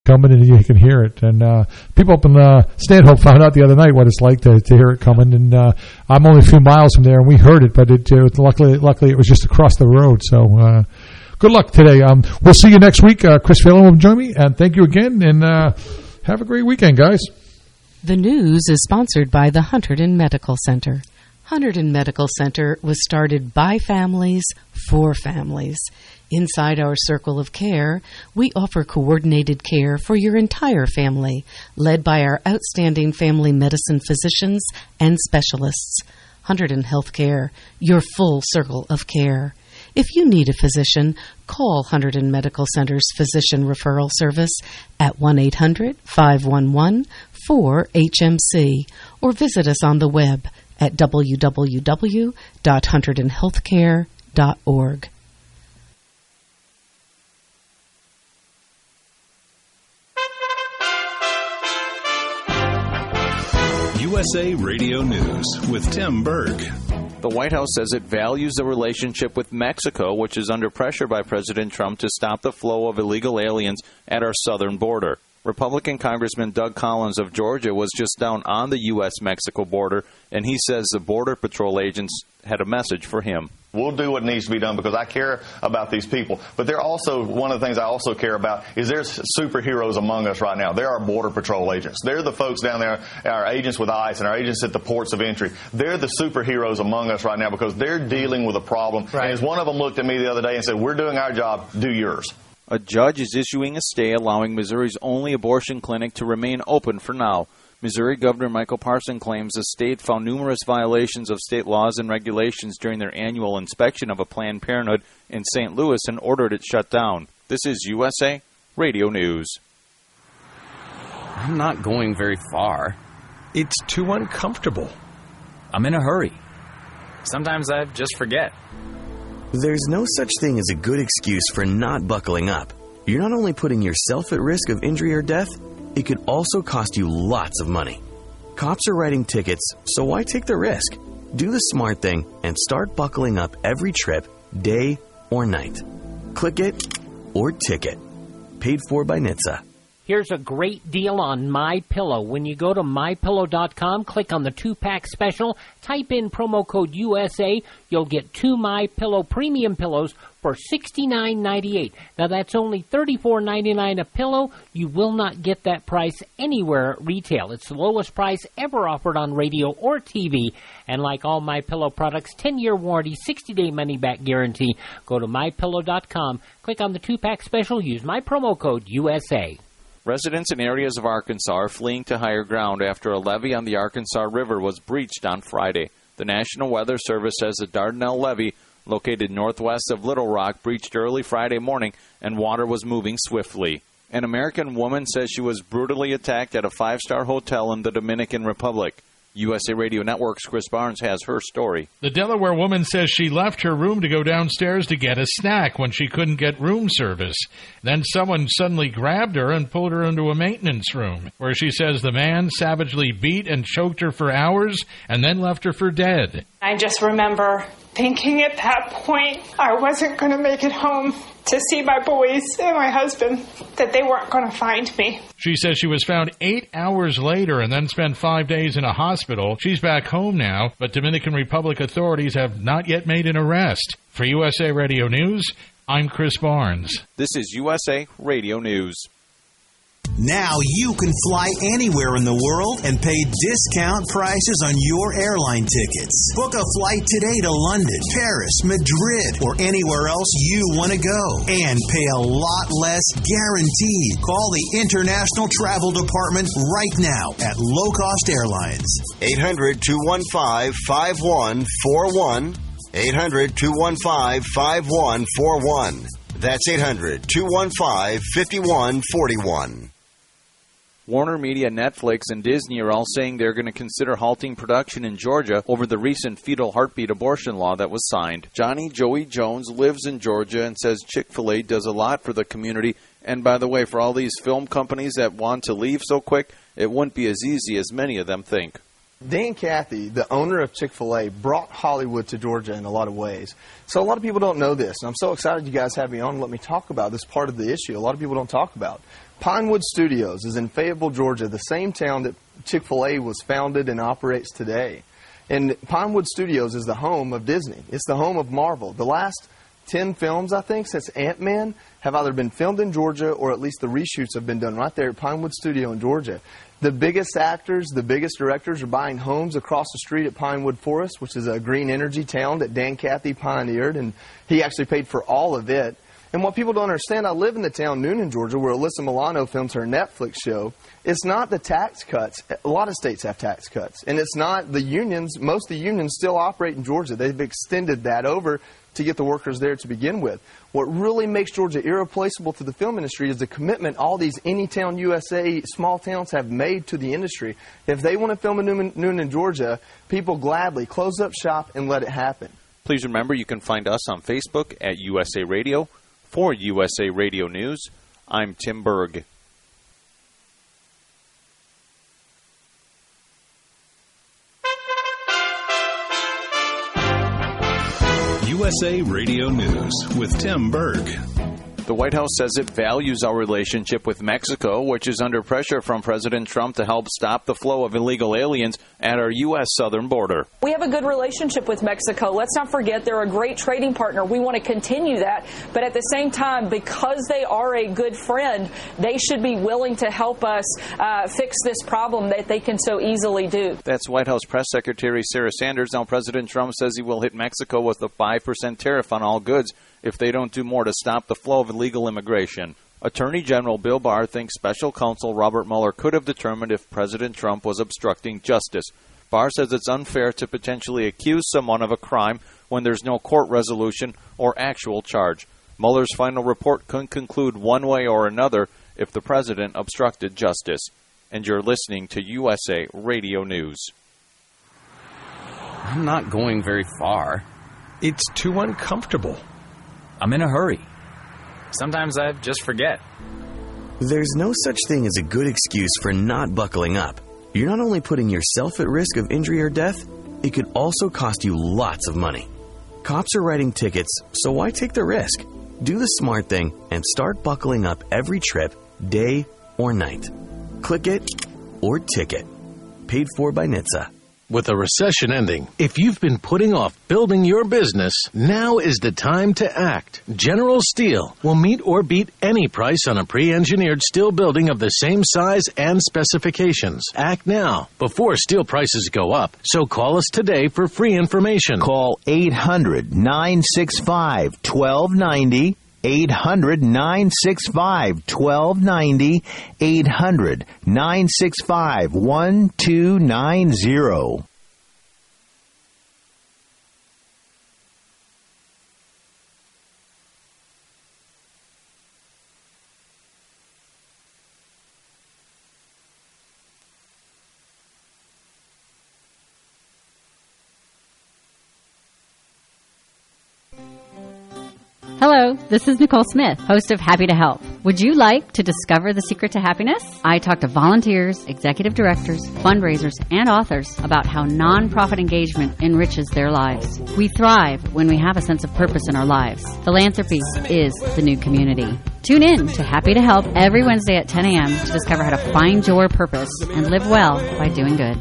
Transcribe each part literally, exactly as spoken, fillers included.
coming, and you can hear it. And uh, people up in uh, Stanhope found out the other night what it's like to, to hear it coming. And uh, I'm only a few miles from there, and we heard it, but it, uh, luckily, luckily it was just across the road. So uh, good luck today. Um, we'll see you next week. Uh, Chris Phelan will join me, and thank you again, and uh, have a great weekend, guys. The news is sponsored by the Hunterdon Medical Center. Hunterdon Medical Center was started by families for families. Inside our circle of care, we offer coordinated care for your entire family, led by our outstanding family medicine physicians and specialists. Hunterdon Healthcare, your full circle of care. If you need a physician, call Hunterdon Medical Center's Physician Referral Service at one eight hundred, five one one, four H M C or visit us on the web at w w w dot hunterdon healthcare dot org. U S A Radio News with Tim Berg. The White House says it values the relationship with Mexico, which is under pressure by President Trump to stop the flow of illegal aliens at our southern border. Republican Congressman Doug Collins of Georgia was just down on the U S Mexico border, and he says the Border Patrol agents had a message for him. We'll do what needs to be done because I care about these people. But they're also, one of the things I also care about is there's superheroes among us right now. There are Border Patrol agents. They're the folks down there, our agents with ICE and our agents at the ports of entry. They're the superheroes among us right now because they're dealing with a problem. Right. And as one of them looked at me the other day and said, we're doing our job, do yours. A judge is issuing a stay allowing Missouri's only abortion clinic to remain open for now. Missouri Governor Michael Parson claims the state found numerous violations of state laws and regulations during their annual inspection of a Planned Parenthood in Saint Louis and ordered it shut down. This is U S A Radio News. I'm not going very far. It's too uncomfortable. I'm in a hurry. Sometimes I just forget. There's no such thing as a good excuse for not buckling up. You're not only putting yourself at risk of injury or death, it could also cost you lots of money. Cops are writing tickets, so why take the risk? Do the smart thing and start buckling up every trip, day or night. Click it or ticket. Paid for by N H T S A. Here's a great deal on MyPillow. When you go to my pillow dot com, click on the two-pack special, type in promo code U S A, you'll get two MyPillow premium pillows for sixty-nine ninety-eight. Now, that's only thirty-four ninety-nine a pillow. You will not get that price anywhere at retail. It's the lowest price ever offered on radio or T V. And like all MyPillow products, ten-year warranty, sixty-day money-back guarantee. Go to my pillow dot com, click on the two-pack special, use my promo code U S A. Residents in areas of Arkansas are fleeing to higher ground after a levee on the Arkansas River was breached on Friday. The National Weather Service says the Dardanelle Levee, located northwest of Little Rock, breached early Friday morning and water was moving swiftly. An American woman says she was brutally attacked at a five-star hotel in the Dominican Republic. U S A Radio Network's Chris Barnes has her story. The Delaware woman says she left her room to go downstairs to get a snack when she couldn't get room service. Then someone suddenly grabbed her and pulled her into a maintenance room, where she says the man savagely beat and choked her for hours and then left her for dead. I just remember thinking at that point I wasn't going to make it home to see my boys and my husband, that they weren't going to find me. She says she was found eight hours later and then spent five days in a hospital. She's back home now, but Dominican Republic authorities have not yet made an arrest. For U S A Radio News, I'm Chris Barnes. This is U S A Radio News. Now you can fly anywhere in the world and pay discount prices on your airline tickets. Book a flight today to London, Paris, Madrid, or anywhere else you want to go. And pay a lot less guaranteed. Call the International Travel Department right now at Low Cost Airlines. eight hundred, two one five, five one four one. eight hundred, two one five, five one four one. That's eight hundred, two one five, five one four one. Warner Media, Netflix, and Disney are all saying they're going to consider halting production in Georgia over the recent fetal heartbeat abortion law that was signed. Johnny Joey Jones lives in Georgia and says Chick-fil-A does a lot for the community. And by the way, for all these film companies that want to leave so quick, it wouldn't be as easy as many of them think. Dan Cathy, the owner of Chick-fil-A, brought Hollywood to Georgia in a lot of ways. So a lot of people don't know this, and I'm so excited you guys have me on and let me talk about this part of the issue a lot of people don't talk about. Pinewood Studios is in Fayetteville, Georgia, the same town that Chick-fil-A was founded and operates today. And Pinewood Studios is the home of Disney. It's the home of Marvel. The last ten films, I think, since Ant-Man have either been filmed in Georgia or at least the reshoots have been done right there at Pinewood Studio in Georgia. The biggest actors, the biggest directors are buying homes across the street at Pinewood Forest, which is a green energy town that Dan Cathy pioneered, and he actually paid for all of it. And what people don't understand, I live in the town Noonan, Georgia, where Alyssa Milano films her Netflix show. It's not the tax cuts. A lot of states have tax cuts. And it's not the unions. Most of the unions still operate in Georgia. They've extended that over to get the workers there to begin with. What really makes Georgia irreplaceable to the film industry is the commitment all these Anytown U S A small towns have made to the industry. If they want to film in Noonan, Noonan, Georgia, people gladly close up shop and let it happen. Please remember you can find us on Facebook at U S A Radio. For U S A Radio News, I'm Tim Berg. U S A Radio News with Tim Berg. The White House says it values our relationship with Mexico, which is under pressure from President Trump to help stop the flow of illegal aliens at our U S southern border. We have a good relationship with Mexico. Let's not forget they're a great trading partner. We want to continue that. But at the same time, because they are a good friend, they should be willing to help us uh, fix this problem that they can so easily do. That's White House Press Secretary Sarah Sanders. Now, President Trump says he will hit Mexico with a five percent tariff on all goods if they don't do more to stop the flow of illegal immigration. Attorney General Bill Barr thinks special counsel Robert Mueller could have determined if President Trump was obstructing justice. Barr says it's unfair to potentially accuse someone of a crime when there's no court resolution or actual charge. Mueller's final report couldn't conclude one way or another if the president obstructed justice. And you're listening to U S A Radio News. I'm not going very far. It's too uncomfortable. I'm in a hurry. Sometimes I just forget. There's no such thing as a good excuse for not buckling up. You're not only putting yourself at risk of injury or death, it could also cost you lots of money. Cops are writing tickets, so why take the risk? Do the smart thing and start buckling up every trip, day or night. Click it or ticket. Paid for by N H T S A. With a recession ending, if you've been putting off building your business, now is the time to act. General Steel will meet or beat any price on a pre-engineered steel building of the same size and specifications. Act now, before steel prices go up. So call us today for free information. Call eight hundred, nine six five, one two nine zero. eight hundred, nine six five, one two nine zero. eight hundred, nine six five, one two nine zero. Hello, this is Nicole Smith, host of Happy to Help. Would you like to discover the secret to happiness? I talk to volunteers, executive directors, fundraisers, and authors about how nonprofit engagement enriches their lives. We thrive when we have a sense of purpose in our lives. Philanthropy is the new community. Tune in to Happy to Help every Wednesday at ten a.m. to discover how to find your purpose and live well by doing good.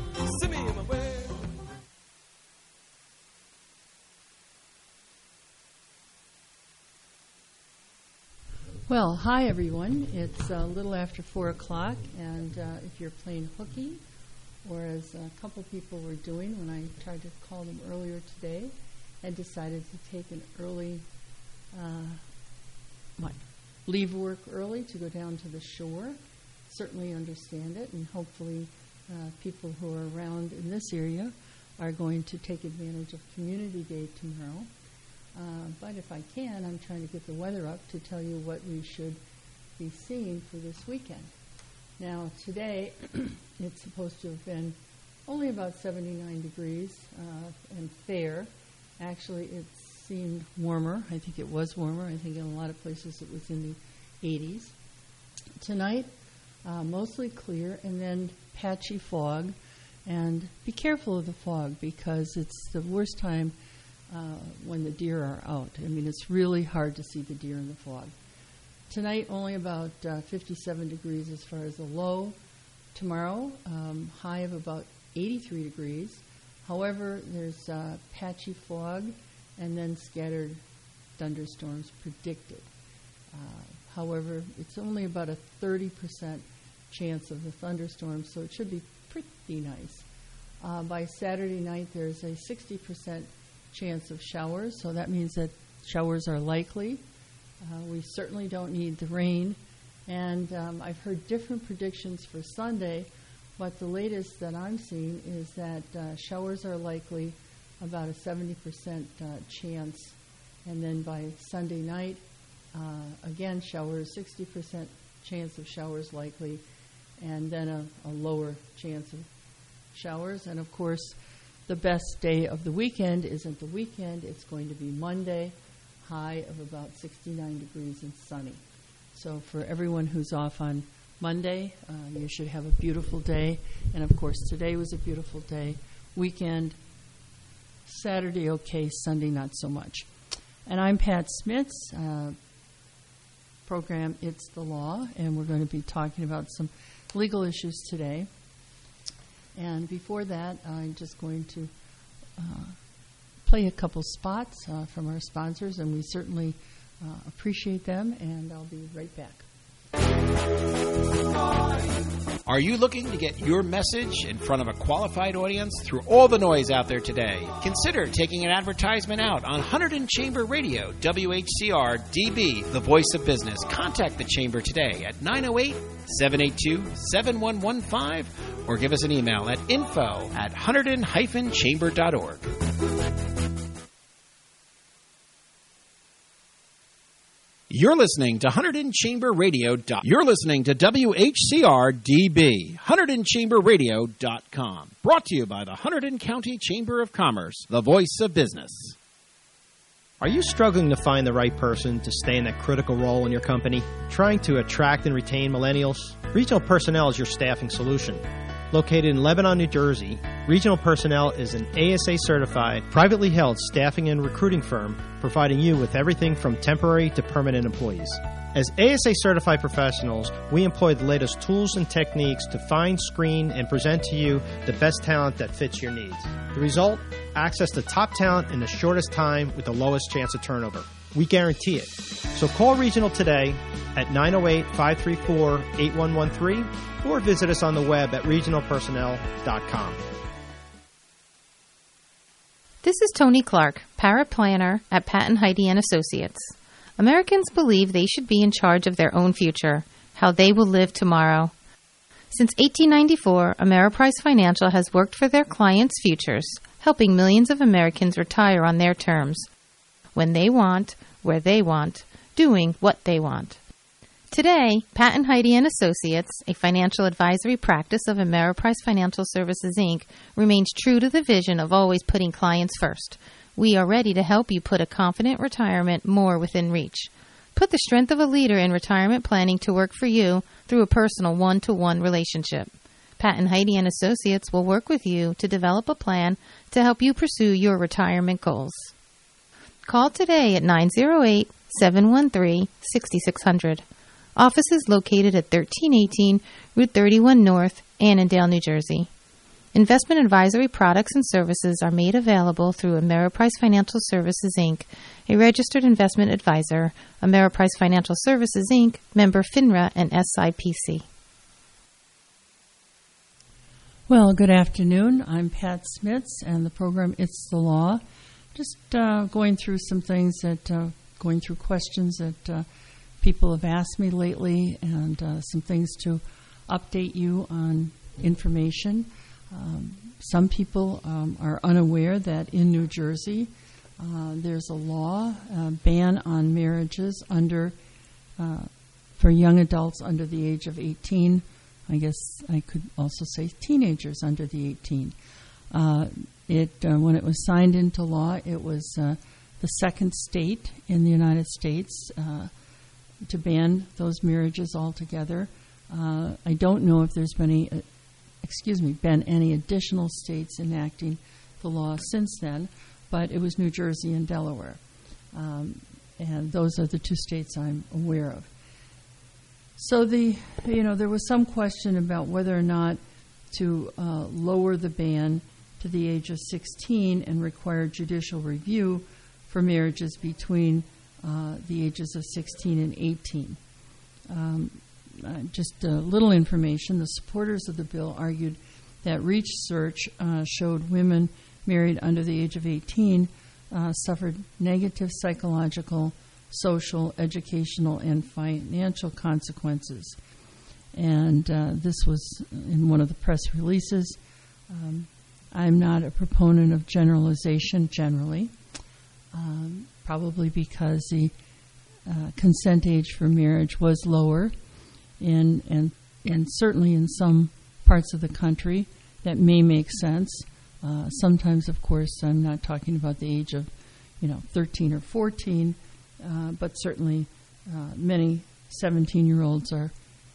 Well, hi everyone. It's a little after four o'clock, and uh, if you're playing hooky, or as a couple people were doing when I tried to call them earlier today, and decided to take an early, uh, what, leave work early to go down to the shore, certainly understand it, and hopefully uh, people who are around in this area are going to take advantage of Community Day tomorrow. Uh, but if I can, I'm trying to get the weather up to tell you what we should be seeing for this weekend. Now, today, it's supposed to have been only about seventy-nine degrees uh, and fair. Actually, it seemed warmer. I think it was warmer. I think in a lot of places it was in the eighties. Tonight, uh, mostly clear, and then patchy fog. And be careful of the fog, because it's the worst time Uh, when the deer are out. I mean, it's really hard to see the deer in the fog. tonight, only about uh, fifty-seven degrees as far as the low. Tomorrow, um, high of about eighty-three degrees. However, there's uh, patchy fog and then scattered thunderstorms predicted. Uh, however, it's only about a thirty percent chance of the thunderstorms, so it should be pretty nice. Uh, by Saturday night, there's a sixty percent chance of showers, so that means that showers are likely. Uh, we certainly don't need the rain. And um, I've heard different predictions for Sunday, but the latest that I'm seeing is that uh, showers are likely, about a seventy percent uh, chance. And then by Sunday night, uh, again, showers, sixty percent chance of showers likely, and then a, a lower chance of showers. And of course, the best day of the weekend isn't the weekend. It's going to be Monday, high of about sixty-nine degrees and sunny. So for everyone who's off on Monday, uh, you should have a beautiful day. And of course, today was a beautiful day. Weekend, Saturday okay, Sunday not so much. And I'm Pat Smits, uh, program It's the Law, and we're going to be talking about some legal issues today. And before that, I'm just going to uh, play a couple spots uh, from our sponsors, and we certainly uh, appreciate them, and I'll be right back. Are you looking to get your message in front of a qualified audience through all the noise out there today? Consider taking an advertisement out on Hunterdon Chamber Radio, W H C R D B, the voice of business. Contact the Chamber today at nine oh eight, seven eight two, seven one one five or give us an email at info at hunterdon dash chamber dot org. You're listening to Hunterdon Chamber Radio. You're listening to W H C R D B, Hunterdon Chamber Radio dot com. Brought to you by the Hunterdon County Chamber of Commerce, the voice of business. Are you struggling to find the right person to stay in that critical role in your company? Trying to attract and retain millennials? Regional Personnel is your staffing solution. Located in Lebanon, New Jersey, Regional Personnel is an A S A-certified, privately held staffing and recruiting firm providing you with everything from temporary to permanent employees. As A S A-certified professionals, we employ the latest tools and techniques to find, screen, and present to you the best talent that fits your needs. The result? Access to top talent in the shortest time with the lowest chance of turnover. We guarantee it. So call Regional today at nine oh eight, five three four, eight one one three or visit us on the web at regional personnel dot com. This is Tony Clark, paraplanner at Patton Heide and Associates. Americans believe they should be in charge of their own future, how they will live tomorrow. Since eighteen ninety-four, Ameriprise Financial has worked for their clients' futures, helping millions of Americans retire on their terms, when they want, where they want, doing what they want. Today, Patton Heide and Associates, a financial advisory practice of Ameriprise Financial Services, Incorporated, remains true to the vision of always putting clients first. We are ready to help you put a confident retirement more within reach. Put the strength of a leader in retirement planning to work for you through a personal one-to-one relationship. Patton Heide and Associates will work with you to develop a plan to help you pursue your retirement goals. Call today at nine oh eight, seven one three, six six zero zero. Office is located at thirteen eighteen Route thirty-one North, Annandale, New Jersey. Investment advisory products and services are made available through Ameriprise Financial Services, Incorporated, a registered investment advisor, Ameriprise Financial Services, Incorporated, member FINRA and S I P C. Well, good afternoon. I'm Pat Smits, and the program It's the Law. Just uh, going through some things that, uh, going through questions that uh, people have asked me lately, and uh, some things to update you on information. Um, some people um, are unaware that in New Jersey uh, there's a law, a ban on marriages under uh, for young adults under the age of eighteen. I guess I could also say teenagers under the eighteen. Uh, it uh, when it was signed into law, it was uh, the second state in the United States uh, to ban those marriages altogether. Uh, I don't know if there's been any, uh, excuse me, been any additional states enacting the law since then, but it was New Jersey and Delaware. Um, and those are the two states I'm aware of. So the, you know, there was some question about whether or not to uh, lower the ban to the age of sixteen and require judicial review for marriages between uh, the ages of sixteen and eighteen. Um, uh, just a little information. The supporters of the bill argued that research uh, showed women married under the age of eighteen uh, suffered negative psychological, social, educational, and financial consequences. And uh, this was in one of the press releases. Um, I'm not a proponent of generalization generally, um, probably because the uh, consent age for marriage was lower, in, and, and certainly in some parts of the country that may make sense. Uh, sometimes, of course, I'm not talking about the age of, you know, thirteen or fourteen, uh, but certainly uh, many seventeen-year-olds are,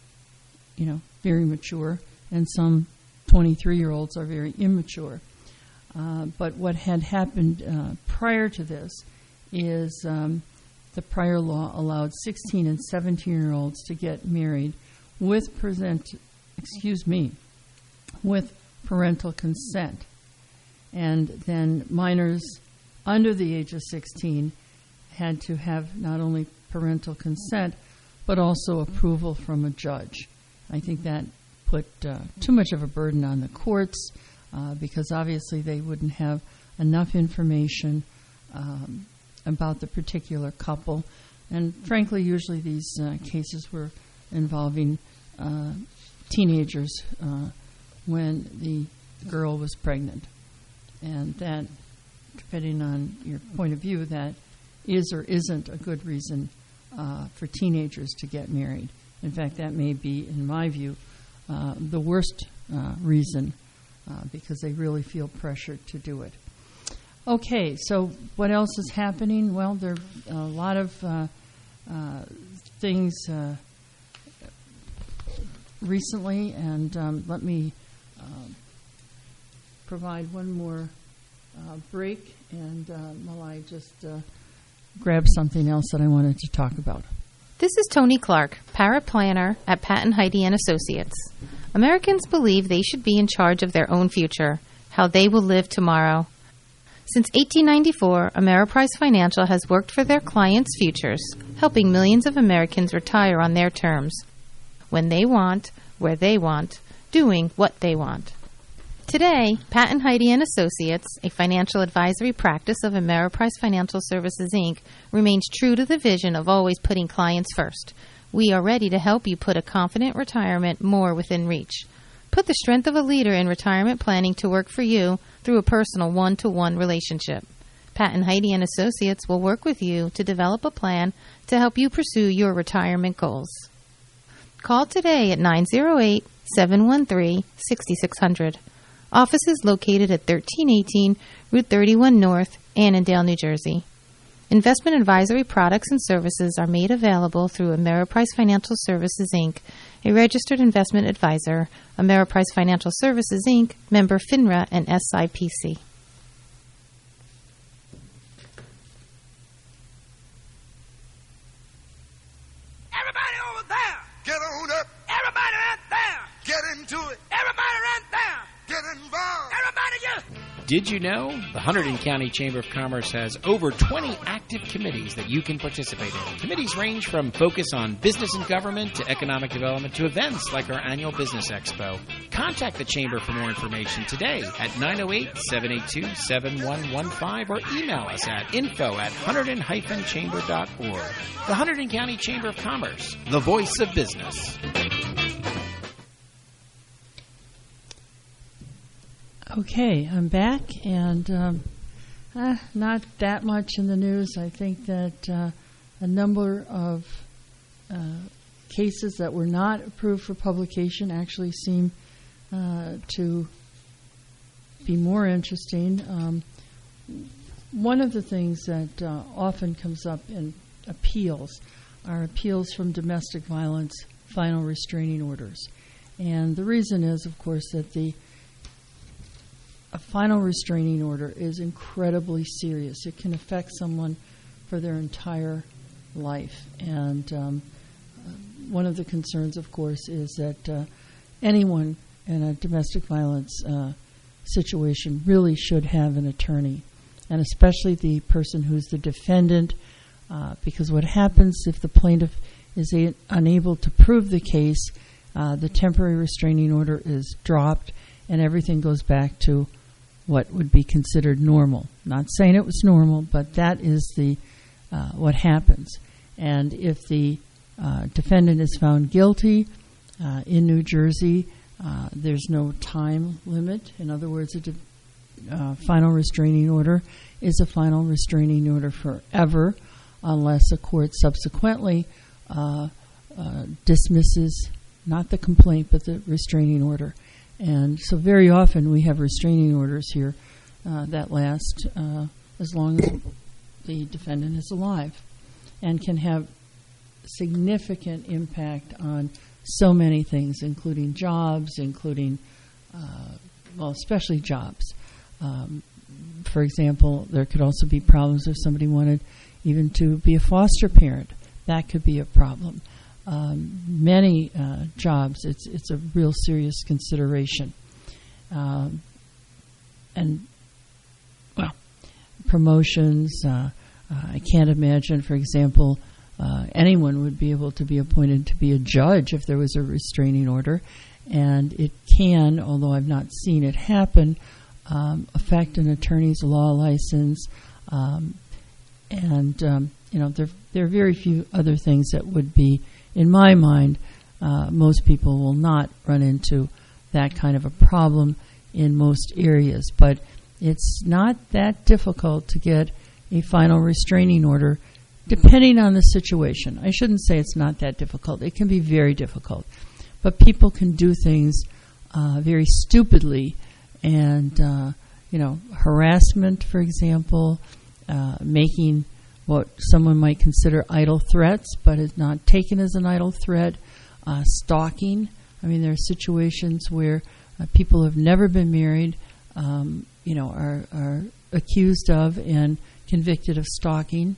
you know, very mature, and some twenty-three-year-olds are very immature. Uh, but what had happened uh, prior to this is um, the prior law allowed sixteen and seventeen-year-olds to get married with present, excuse me, with parental consent, and then minors under the age of sixteen had to have not only parental consent but also approval from a judge. I think that put uh, too much of a burden on the courts uh, because obviously they wouldn't have enough information um, about the particular couple. And frankly, usually these uh, cases were involving uh, teenagers uh, when the girl was pregnant. And that, depending on your point of view, that is or isn't a good reason uh, for teenagers to get married. In fact, that may be, in my view, uh, the worst uh, reason uh, because they really feel pressured to do it. Okay, so what else is happening? Well, there are a lot of uh, uh, things uh, recently, and um, let me uh, provide one more uh, break, and uh, Malai just uh, grab something else that I wanted to talk about. This is Tony Clark, paraplanner at Pat and Heidi and Associates. Americans believe they should be in charge of their own future, how they will live tomorrow. Since eighteen ninety-four, Ameriprise Financial has worked for their clients' futures, helping millions of Americans retire on their terms, when they want, where they want, doing what they want. Today, Pat and Heidi and Associates, a financial advisory practice of Ameriprise Financial Services, Incorporated, remains true to the vision of always putting clients first. We are ready to help you put a confident retirement more within reach. Put the strength of a leader in retirement planning to work for you through a personal one-to-one relationship. Pat and Heidi and Associates will work with you to develop a plan to help you pursue your retirement goals. Call today at nine zero eight, seven one three, six six zero zero. Office is located at thirteen eighteen Route thirty-one North, Annandale, New Jersey. Investment advisory products and services are made available through Ameriprise Financial Services, Incorporated, a registered investment advisor. Ameriprise Financial Services, Incorporated, member FINRA and S I P C. Everybody over there! Get on up! Everybody right there! Get into it! Everybody right there! Get involved! Everybody just... Did you know the Hunterdon County Chamber of Commerce has over twenty active committees that you can participate in? Committees range from focus on business and government to economic development to events like our annual Business Expo. Contact the Chamber for more information today at nine oh eight, seven eight two, seven one one five or email us at info at hunterdon dash chamber dot org. The Hunterdon County Chamber of Commerce, the voice of business. Okay, I'm back, and um, uh, not that much in the news. I think that uh, a number of uh, cases that were not approved for publication actually seem uh, to be more interesting. Um, one of the things that uh, often comes up in appeals are appeals from domestic violence final restraining orders. And the reason is, of course, that the a final restraining order is incredibly serious. It can affect someone for their entire life. And um, one of the concerns, of course, is that uh, anyone in a domestic violence uh, situation really should have an attorney, and especially the person who's the defendant, uh, because what happens if the plaintiff is a- unable to prove the case, uh, the temporary restraining order is dropped, and everything goes back to what would be considered normal. Not saying it was normal, but that is the uh, what happens. And if the uh, defendant is found guilty uh, in New Jersey, uh, there's no time limit. In other words, a de- uh, final restraining order is a final restraining order forever, unless a court subsequently uh, uh, dismisses not the complaint but the restraining order. And so very often we have restraining orders here uh, that last uh, as long as the defendant is alive, and can have significant impact on so many things, including jobs, including, uh, well, especially jobs. Um, for example, there could also be problems if somebody wanted even to be a foster parent. That could be a problem. Um, many uh, jobs, it's it's a real serious consideration. Um, and, well, promotions, uh, uh, I can't imagine, for example, uh, anyone would be able to be appointed to be a judge if there was a restraining order. And it can, although I've not seen it happen, um, affect an attorney's law license. Um, and, um, you know, there, there are very few other things that would be, in my mind, uh, most people will not run into that kind of a problem in most areas. But it's not that difficult to get a final restraining order, depending on the situation. I shouldn't say it's not that difficult. It can be very difficult. But people can do things uh, very stupidly, and, uh, you know, harassment, for example, uh, making what someone might consider idle threats, but is not taken as an idle threat. Uh, stalking. I mean, there are situations where uh, people who have never been married, um, you know, are, are accused of and convicted of stalking.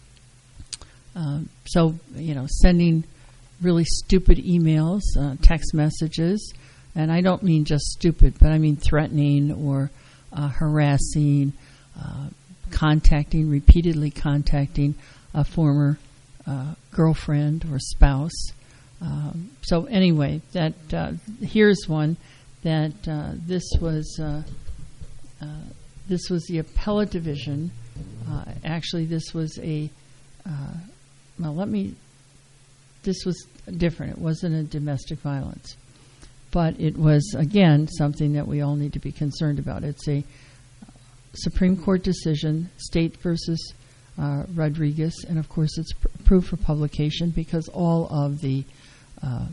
Um, so, you know, sending really stupid emails, uh, text messages, and I don't mean just stupid, but I mean threatening or uh, harassing, uh, contacting, repeatedly contacting a former uh, girlfriend or spouse. Um, so anyway, that uh, here's one that uh, this was uh, uh, this was the appellate division. Uh, actually, this was a uh, well. Let me. This was different. It wasn't a domestic violence, but it was again something that we all need to be concerned about. It's a Supreme Court decision, State versus uh, Rodriguez, and of course it's pr- approved for publication because all of the uh,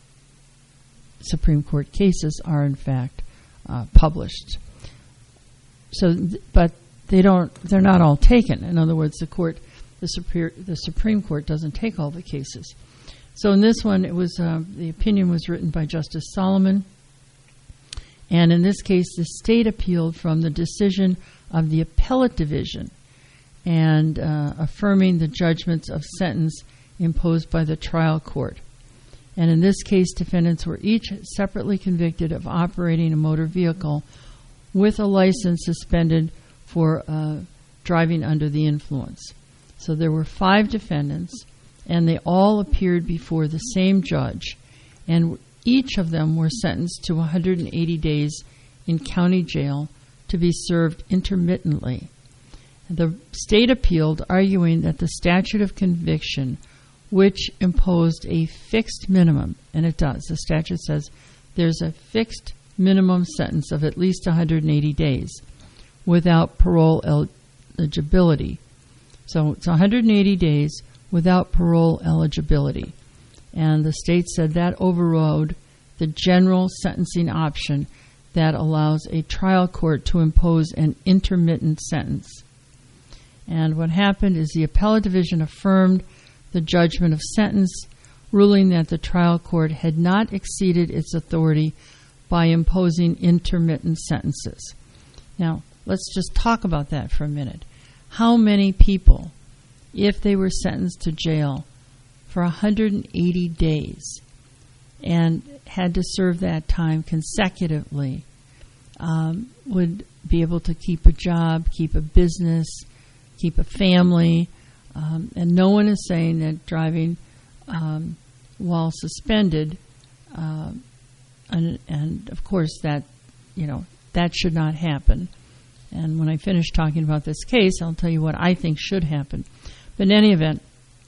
Supreme Court cases are in fact uh, published. So, th- but they don't. They're not all taken. In other words, the court, the Superior, the Supreme Court doesn't take all the cases. So in this one, it was uh, the opinion was written by Justice Solomon. And in this case, the state appealed from the decision of the appellate division and uh, affirming the judgments of sentence imposed by the trial court. And in this case, defendants were each separately convicted of operating a motor vehicle with a license suspended for uh, driving under the influence. So there were five defendants, and they all appeared before the same judge, and each of them were sentenced to one hundred eighty days in county jail to be served intermittently. The state appealed, arguing that the statute of conviction, which imposed a fixed minimum, and it does, the statute says there's a fixed minimum sentence of at least one hundred eighty days without parole eligibility. So it's one hundred eighty days without parole eligibility. And the state said that overrode the general sentencing option that allows a trial court to impose an intermittent sentence. And what happened is the appellate division affirmed the judgment of sentence, ruling that the trial court had not exceeded its authority by imposing intermittent sentences. Now, let's just talk about that for a minute. How many people, if they were sentenced to jail for one hundred eighty days and had to serve that time consecutively um, would be able to keep a job, keep a business, keep a family. Um, and no one is saying that driving um, while suspended, uh, and, and of course that, you know, that should not happen. And when I finish talking about this case, I'll tell you what I think should happen. But in any event,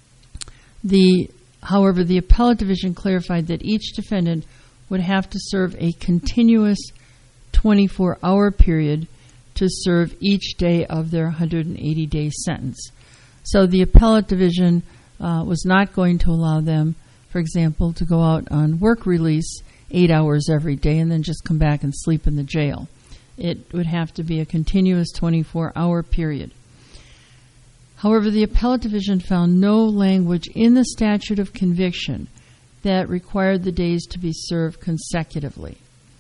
the however, the appellate division clarified that each defendant would have to serve a continuous twenty-four hour period to serve each day of their one hundred eighty day sentence. So the appellate division uh, was not going to allow them, for example, to go out on work release eight hours every day and then just come back and sleep in the jail. It would have to be a continuous twenty-four hour period. However, the appellate division found no language in the statute of conviction that required the days to be served consecutively.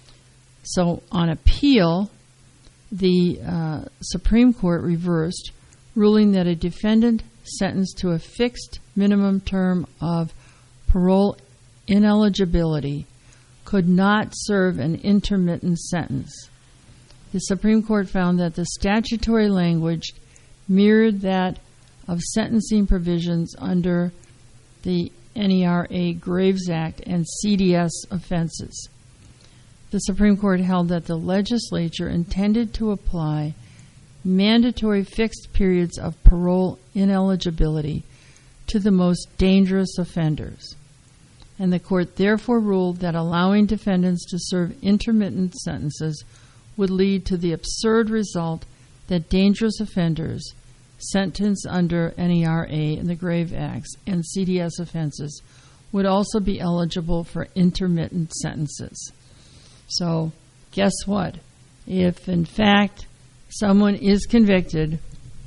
So on appeal, the uh, Supreme Court reversed, ruling that a defendant sentenced to a fixed minimum term of parole ineligibility could not serve an intermittent sentence. The Supreme Court found that the statutory language mirrored that of sentencing provisions under the N E R A Graves Act and C D S offenses. The Supreme Court held that the legislature intended to apply mandatory fixed periods of parole ineligibility to the most dangerous offenders. And the court therefore ruled that allowing defendants to serve intermittent sentences would lead to the absurd result that dangerous offenders sentenced under N E R A and the Grave Acts and C D S offenses would also be eligible for intermittent sentences. So guess what? If in fact someone is convicted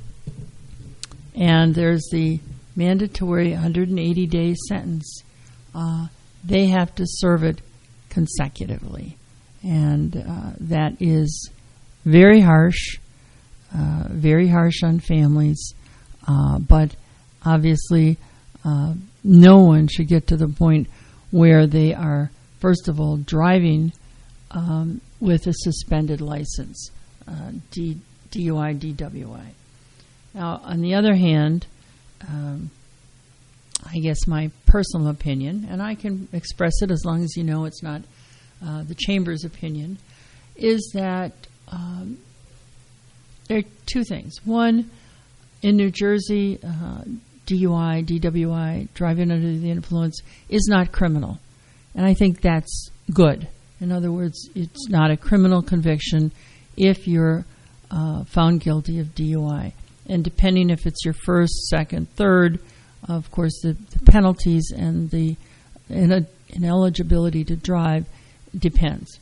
and there's the mandatory one hundred eighty day sentence, uh, they have to serve it consecutively. And uh, that is very harsh, uh, very harsh on families, uh, but obviously uh, no one should get to the point where they are, first of all, driving um, with a suspended license, uh, D, DUI, D W I. Now, on the other hand, um, I guess my personal opinion, and I can express it as long as you know it's not Uh, the Chamber's opinion, is that um, there are two things. One, in New Jersey, uh, D U I, D W I, driving under the influence, is not criminal. And I think that's good. In other words, it's not a criminal conviction if you're uh, found guilty of D U I. And depending if it's your first, second, third, of course, the, the penalties and the in ineligibility to drive depends.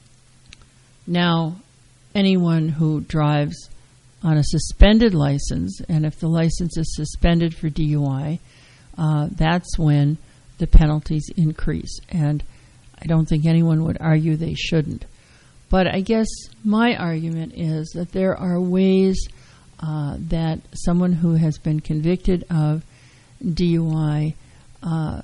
Now, anyone who drives on a suspended license, and if the license is suspended for D U I, uh, that's when the penalties increase. And I don't think anyone would argue they shouldn't. But I guess my argument is that there are ways uh, that someone who has been convicted of D U I, uh,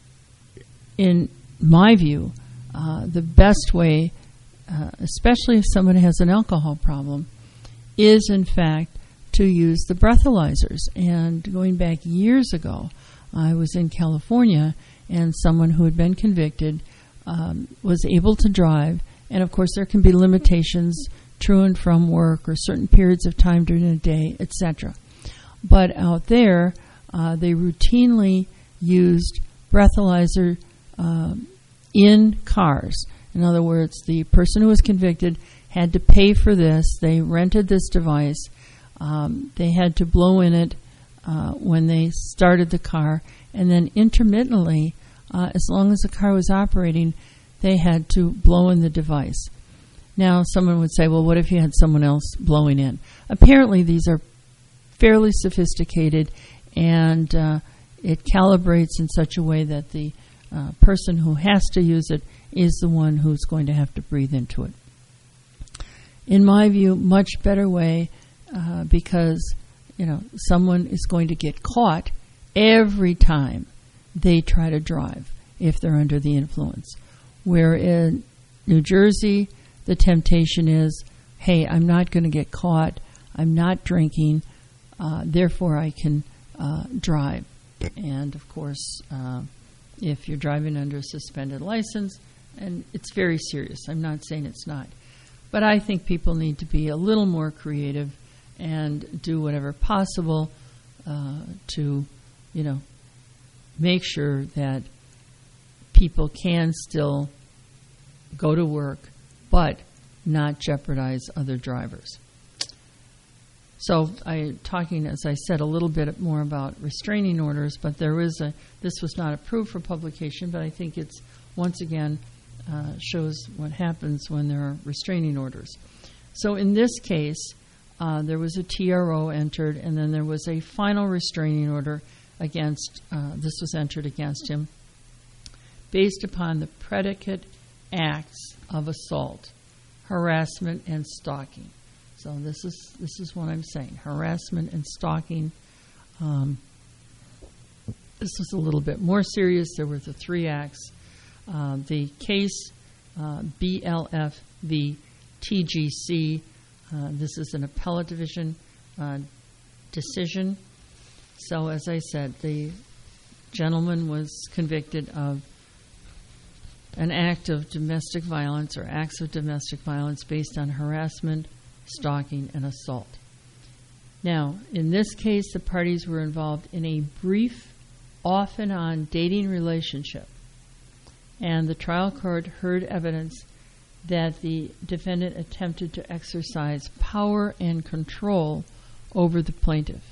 in my view, Uh, the best way, uh, especially if someone has an alcohol problem, is in fact to use the breathalyzers. And going back years ago, I was in California, and someone who had been convicted um, was able to drive. And of course, there can be limitations to and from work or certain periods of time during the day, et cetera. But out there, uh, they routinely used breathalyzer uh, in cars. In other words, the person who was convicted had to pay for this. They rented this device. Um, they had to blow in it uh, when they started the car. And then intermittently, uh, as long as the car was operating, they had to blow in the device. Now, someone would say, well, what if you had someone else blowing in? Apparently, these are fairly sophisticated, and uh, it calibrates in such a way that the Uh, person who has to use it is the one who's going to have to breathe into it. In my view, much better way uh, because, you know, someone is going to get caught every time they try to drive if they're under the influence. Where in New Jersey, the temptation is, hey, I'm not going to get caught, I'm not drinking, uh, therefore I can uh, drive. And, of course, uh, if you're driving under a suspended license, and it's very serious, I'm not saying it's not. But I think people need to be a little more creative and do whatever possible uh, to, you know, make sure that people can still go to work, but not jeopardize other drivers. So I talking, as I said, a little bit more about restraining orders, but there is a, this was not approved for publication, but I think it's, once again, uh, shows what happens when there are restraining orders. So in this case, uh, there was a T R O entered, and then there was a final restraining order against, uh, this was entered against him, based upon the predicate acts of assault, harassment, and stalking. So this is this is what I'm saying, harassment and stalking. Um, this was a little bit more serious. There were the three acts. Uh, the case uh, B L F v. T G C, uh, this is an appellate division uh, decision. So as I said, the gentleman was convicted of an act of domestic violence or acts of domestic violence based on harassment, stalking, and assault. Now, in this case, the parties were involved in a brief, off and on dating relationship, and the trial court heard evidence that the defendant attempted to exercise power and control over the plaintiff.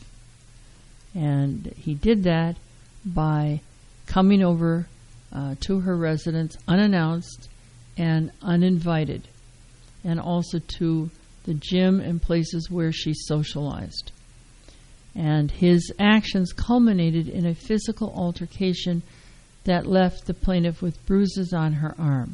And he did that by coming over uh, to her residence unannounced and uninvited, and also to the gym and places where she socialized. And his actions culminated in a physical altercation that left the plaintiff with bruises on her arm.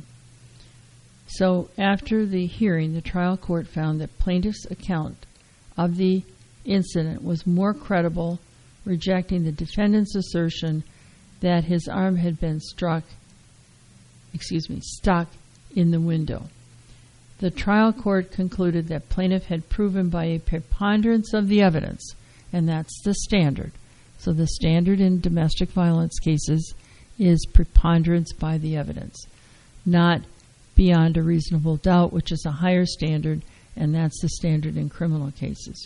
So after the hearing, the trial court found that plaintiff's account of the incident was more credible, rejecting the defendant's assertion that his arm had been struck, excuse me, stuck in the window. The trial court concluded that plaintiff had proven by a preponderance of the evidence, and that's the standard. So the standard in domestic violence cases is preponderance by the evidence, not beyond a reasonable doubt, which is a higher standard, and that's the standard in criminal cases.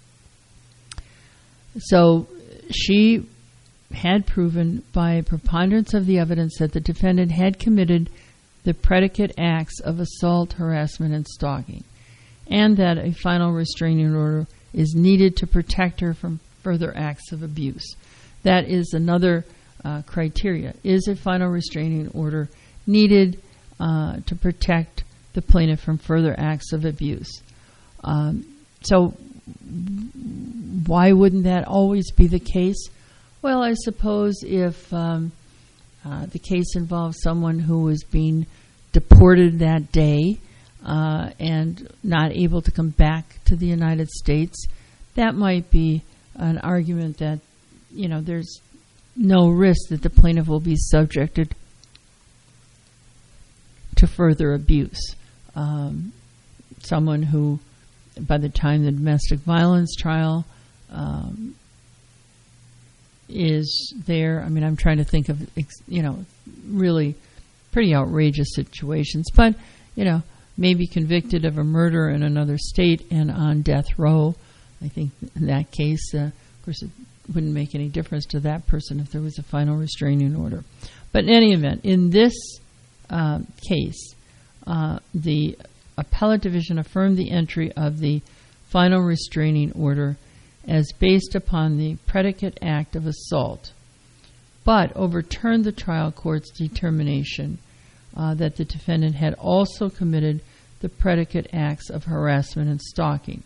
So she had proven by a preponderance of the evidence that the defendant had committed the predicate acts of assault, harassment, and stalking, and that a final restraining order is needed to protect her from further acts of abuse. That is another uh, criteria. Is a final restraining order needed uh, to protect the plaintiff from further acts of abuse? Um, so why wouldn't that always be the case? Well, I suppose if um, uh, the case involves someone who was being deported that day uh, and not able to come back to the United States, that might be an argument that, you know, there's no risk that the plaintiff will be subjected to further abuse. Um, someone who, by the time the domestic violence trial um, is there, I mean, I'm trying to think of, you know, really pretty outrageous situations, but, you know, maybe convicted of a murder in another state and on death row. I think in that case, uh, of course, it wouldn't make any difference to that person if there was a final restraining order. But in any event, in this uh, case, uh, the appellate division affirmed the entry of the final restraining order as based upon the predicate act of assault, but overturned the trial court's determination uh, that the defendant had also committed the predicate acts of harassment and stalking.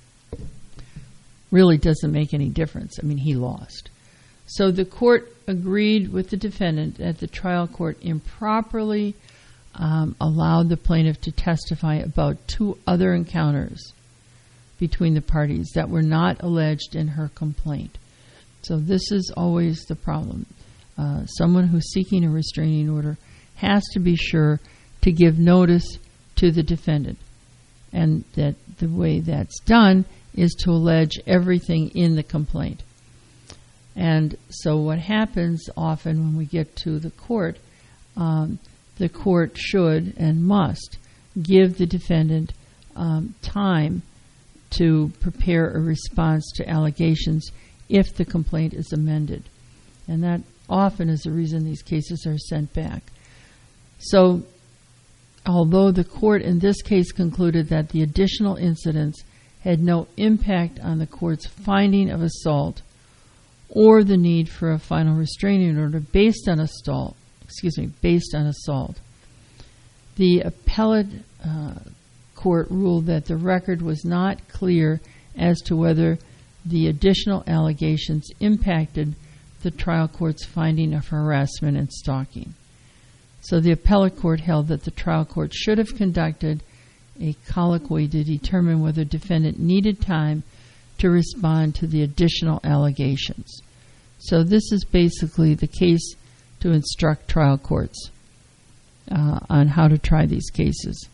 Really doesn't make any difference. I mean, he lost. So the court agreed with the defendant that the trial court improperly um, allowed the plaintiff to testify about two other encounters between the parties that were not alleged in her complaint. So this is always the problem. uh, someone who's seeking a restraining order has to be sure to give notice to the defendant. And that the way that's done is to allege everything in the complaint. And so what happens often when we get to the court, um, the court should and must give the defendant um, time to prepare a response to allegations if the complaint is amended. And that often is the reason these cases are sent back. So, although the court in this case concluded that the additional incidents had no impact on the court's finding of assault or the need for a final restraining order based on assault, excuse me, based on assault, the appellate uh, court ruled that the record was not clear as to whether the additional allegations impacted the trial court's finding of harassment and stalking. So the appellate court held that the trial court should have conducted a colloquy to determine whether the defendant needed time to respond to the additional allegations. So this is basically the case to instruct trial courts uh, on how to try these cases.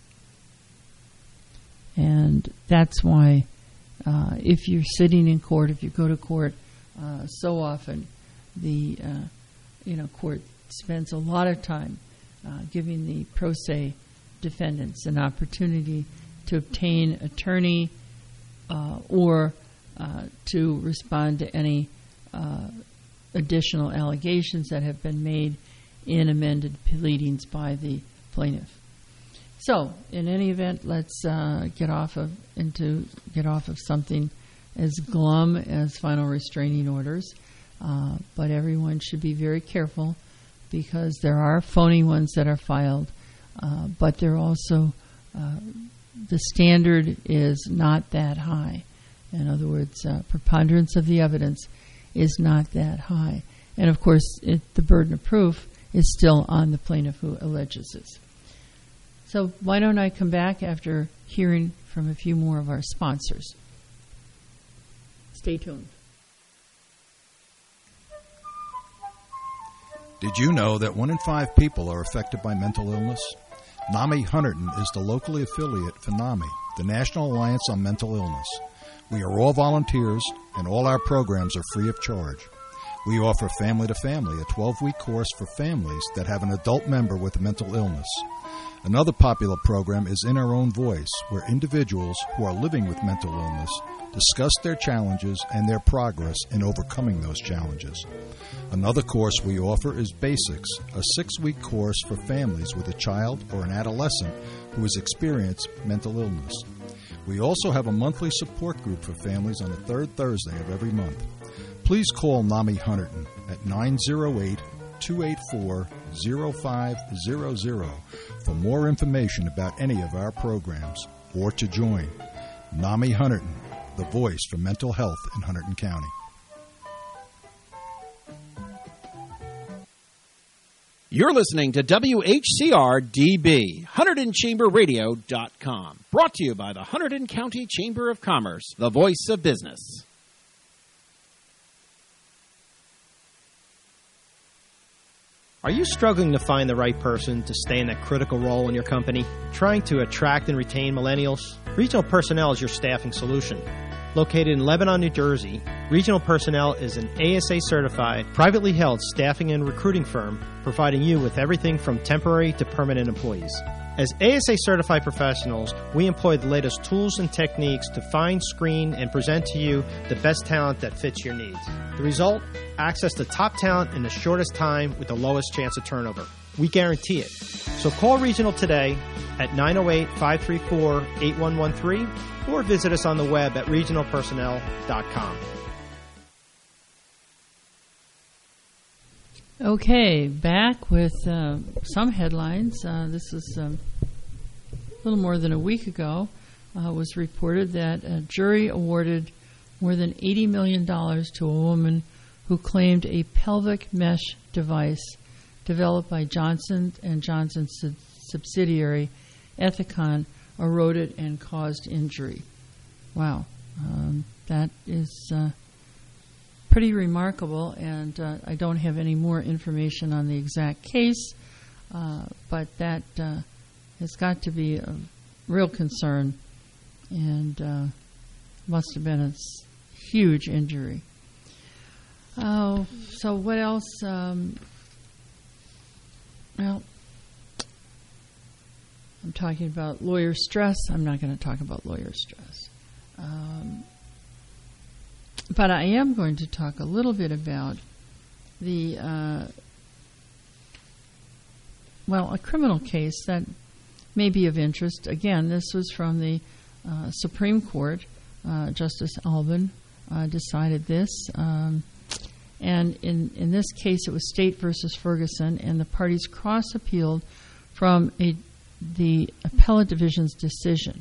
And that's why uh, if you're sitting in court, if you go to court, uh, so often the uh, you know court spends a lot of time uh, giving the pro se defendants an opportunity to obtain attorney uh, or uh, to respond to any uh, additional allegations that have been made in amended pleadings by the plaintiff. So, in any event, let's uh, get off of into get off of something as glum as final restraining orders. Uh, but everyone should be very careful because there are phony ones that are filed. Uh, but they're also uh, the standard is not that high. In other words, uh, preponderance of the evidence is not that high. And of course, it, the burden of proof is still on the plaintiff who alleges this. So why don't I come back after hearing from a few more of our sponsors. Stay tuned. Did you know that one in five people are affected by mental illness? NAMI Hunterdon is the locally affiliate for NAMI, the National Alliance on Mental Illness. We are all volunteers, and all our programs are free of charge. We offer Family to Family, a twelve-week course for families that have an adult member with a mental illness. Another popular program is In Our Own Voice, where individuals who are living with mental illness discuss their challenges and their progress in overcoming those challenges. Another course we offer is Basics, a six-week course for families with a child or an adolescent who has experienced mental illness. We also have a monthly support group for families on the third Thursday of every month. Please call NAMI Hunterdon at nine oh eight, two eight four, oh five hundred for more information about any of our programs or to join. NAMI Hunterdon, the voice for mental health in Hunterdon County. You're listening to W H C R D B, Hunterdon Chamber Radio dot com. Brought to you by the Hunterdon County Chamber of Commerce, the voice of business. Are you struggling to find the right person to stay in that critical role in your company? Trying to attract and retain millennials? Regional Personnel is your staffing solution. Located in Lebanon, New Jersey, Regional Personnel is an A S A-certified, privately held staffing and recruiting firm providing you with everything from temporary to permanent employees. As A S A-certified professionals, we employ the latest tools and techniques to find, screen, and present to you the best talent that fits your needs. The result? Access to top talent in the shortest time with the lowest chance of turnover. We guarantee it. So call Regional today at nine oh eight, five three four, eight one one three or visit us on the web at regional personnel dot com. Okay, back with uh, some headlines. Uh, this is um, a little more than a week ago. Uh, was reported that a jury awarded more than eighty million dollars to a woman who claimed a pelvic mesh device developed by Johnson and Johnson's sub- subsidiary Ethicon eroded and caused injury. Wow, um, that is uh, pretty remarkable, and uh, I don't have any more information on the exact case, uh, but that uh, has got to be a real concern, and uh, must have been a s- huge injury. Oh, so what else? Um, well, I'm talking about lawyer stress. I'm not going to talk about lawyer stress. Um, but I am going to talk a little bit about the, uh, well, a criminal case that may be of interest. Again, this was from the uh, Supreme Court. Uh, Justice Alban uh, decided this. Um, and in, in this case, it was State versus Ferguson, and the parties cross-appealed from a, the appellate division's decision.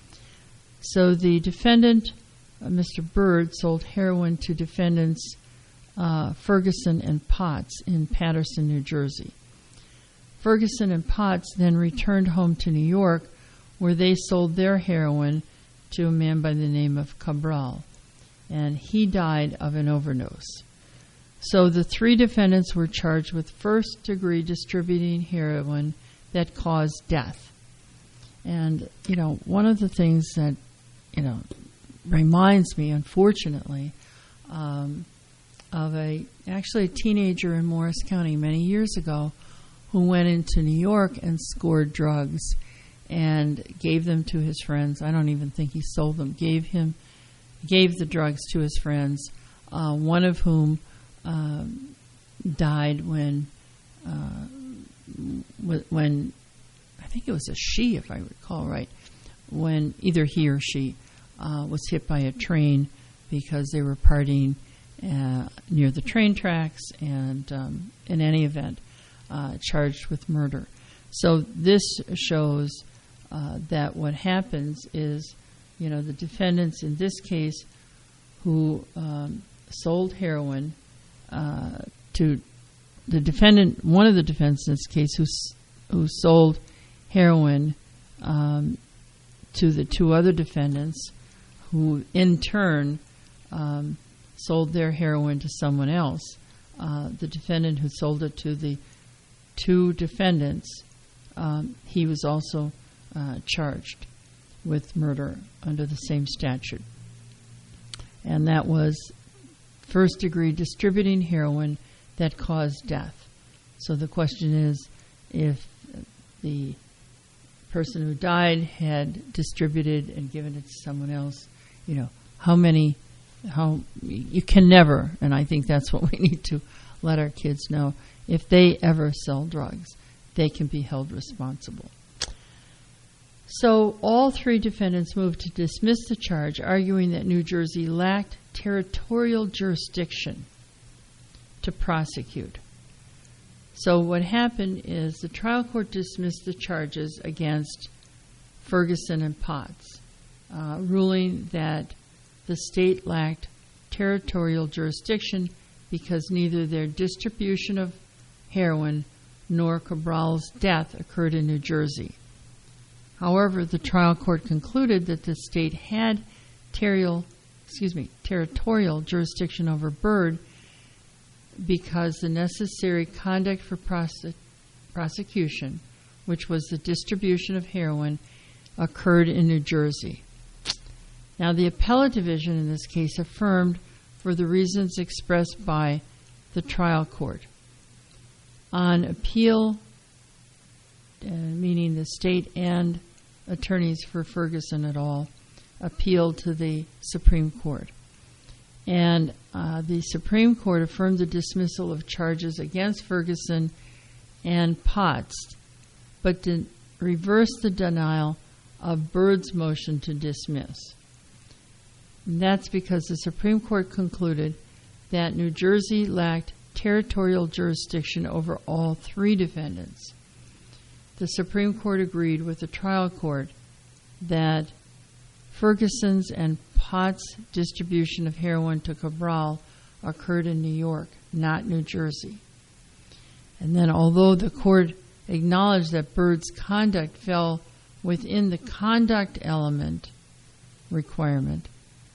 So the defendant, uh, Mister Byrd, sold heroin to defendants uh, Ferguson and Potts in Paterson, New Jersey. Ferguson and Potts then returned home to New York, where they sold their heroin to a man by the name of Cabral, and he died of an overdose. So the three defendants were charged with first-degree distributing heroin that caused death. And, you know, one of the things that, you know, reminds me, unfortunately, um, of a, actually a teenager in Morris County many years ago who went into New York and scored drugs and gave them to his friends. I don't even think he sold them. Gave him, gave the drugs to his friends, uh, one of whom um, died when, uh, when, I think it was a she, if I recall right, when either he or she uh, was hit by a train because they were partying uh, near the train tracks, and um, in any event, uh, charged with murder. So this shows uh, that what happens is, you know, the defendants in this case who um, sold heroin uh, to the defendant, one of the defendants in this case who, who sold heroin um, to the two other defendants, who in turn um, sold their heroin to someone else. Uh, the defendant who sold it to the two defendants, um, he was also uh, charged with murder under the same statute. And that was first-degree distributing heroin that caused death. So the question is, if the person who died had distributed and given it to someone else, you know, how many, how, you can never, and I think that's what we need to let our kids know, if they ever sell drugs, they can be held responsible. So all three defendants moved to dismiss the charge, arguing that New Jersey lacked territorial jurisdiction to prosecute. So what happened is the trial court dismissed the charges against Ferguson and Potts, uh, ruling that the state lacked territorial jurisdiction because neither their distribution of heroin nor Cabral's death occurred in New Jersey. However, the trial court concluded that the state had territorial, excuse me, territorial jurisdiction over Byrd because the necessary conduct for prose- prosecution, which was the distribution of heroin, occurred in New Jersey. Now, the appellate division in this case affirmed for the reasons expressed by the trial court. On appeal, uh, meaning the state and attorneys for Ferguson et al. Appealed to the Supreme Court. And uh, the Supreme Court affirmed the dismissal of charges against Ferguson and Potts, but did reverse the denial of Byrd's motion to dismiss. And that's because the Supreme Court concluded that New Jersey lacked territorial jurisdiction over all three defendants. The Supreme Court agreed with the trial court that Ferguson's and Potts' distribution of heroin to Cabral occurred in New York, not New Jersey. And then although the court acknowledged that Byrd's conduct fell within the conduct element requirement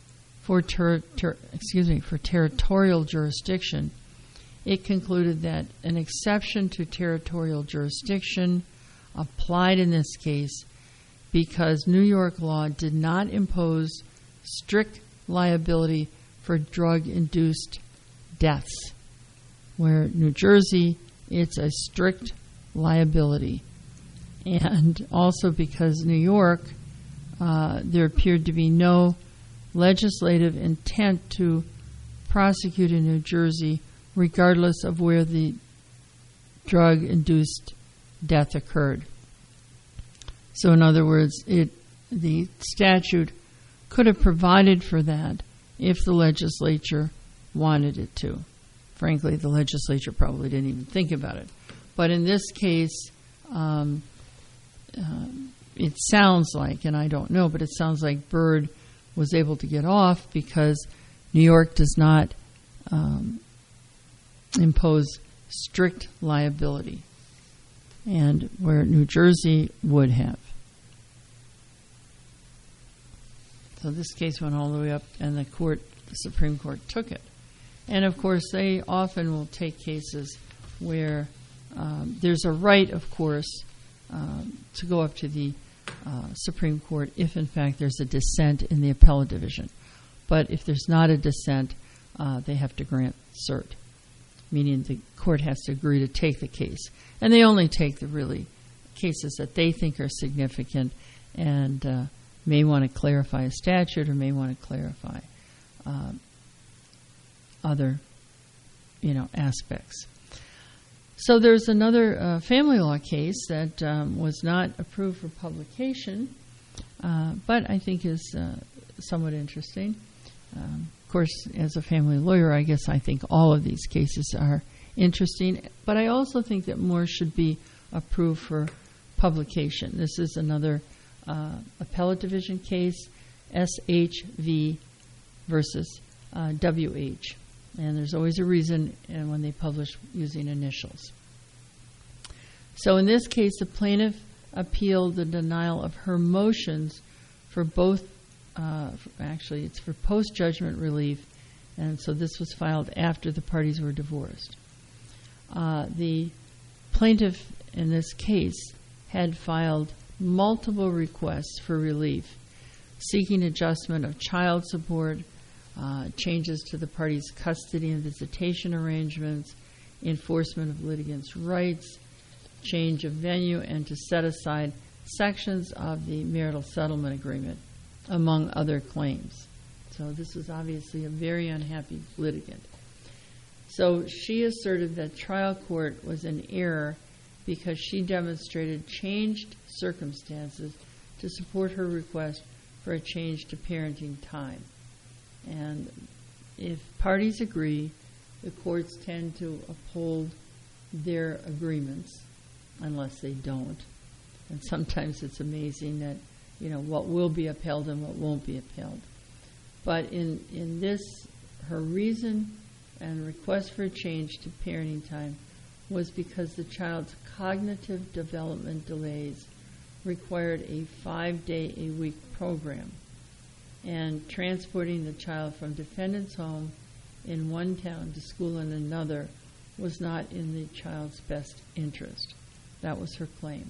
for ter- ter- excuse me for territorial jurisdiction, it concluded that an exception to territorial jurisdiction applied in this case because New York law did not impose strict liability for drug-induced deaths, where New Jersey, it's a strict liability. And also because New York, uh, there appeared to be no legislative intent to prosecute in New Jersey regardless of where the drug-induced death occurred. So in other words, it the statute could have provided for that if the legislature wanted it to. Frankly, the legislature probably didn't even think about it. But in this case, um, uh, it sounds like, and I don't know, but it sounds like Byrd was able to get off because New York does not um, impose strict liability, and where New Jersey would have. So this case went all the way up, and the court, the Supreme Court, took it. And of course, they often will take cases where um, there's a right, of course, um, to go up to the uh, Supreme Court if, in fact, there's a dissent in the appellate division. But if there's not a dissent, uh, they have to grant cert, meaning the court has to agree to take the case. And they only take the really cases that they think are significant and uh, may want to clarify a statute or may want to clarify uh, other, you know, aspects. So there's another uh, family law case that um, was not approved for publication, uh, but I think is uh, somewhat interesting. Um, of course, as a family lawyer, I guess I think all of these cases are interesting, but I also think that more should be approved for publication. This is another uh, appellate division case, S H V versus uh, W H. And there's always a reason and when they publish using initials. So in this case, the plaintiff appealed the denial of her motions for both, uh, for actually it's for post-judgment relief, and so this was filed after the parties were divorced. Uh, the plaintiff in this case had filed multiple requests for relief, seeking adjustment of child support, Uh, changes to the parties' custody and visitation arrangements, enforcement of litigants' rights, change of venue, and to set aside sections of the marital settlement agreement, among other claims. So this was obviously a very unhappy litigant. So she asserted that trial court was in error because she demonstrated changed circumstances to support her request for a change to parenting time. And if parties agree, the courts tend to uphold their agreements unless they don't. And sometimes it's amazing that, you know, what will be upheld and what won't be upheld. But in, in this, her reason and request for a change to parenting time was because the child's cognitive development delays required a five-day-a-week program. And transporting the child from defendant's home in one town to school in another was not in the child's best interest. That was her claim.